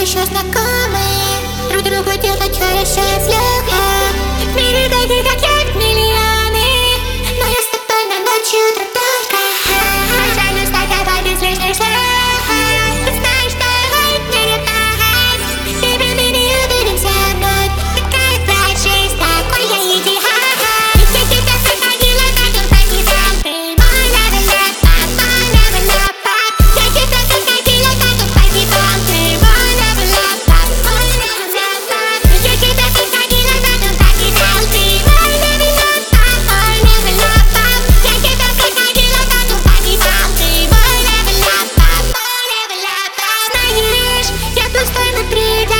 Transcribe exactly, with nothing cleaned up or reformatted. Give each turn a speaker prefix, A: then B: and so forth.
A: еще знакомы, друг другу делать хорошо и слегка. В мире таких, как я, миллионы, но я с тобой на ночью друг только. Прощаюсь с тобой без лишних слов. Ты знаешь, что я мне не пахать. Тебе мы не увидимся вновь. Такая твоя жизнь, такой я идеал. Я тебя приходила, так и так не знал. Ты мой левый пап, мой левый пап. Я тебя приходила, так и так не знал. Ты мой левый пап, мой левый пап. Я тебя приходила, так и так не знал. Ты мой левый пап, мой левый пап. Я тебя приходила, так и так не знал. Ты мой левый пап, мой левый пап. Знаешь, я пустой внутри.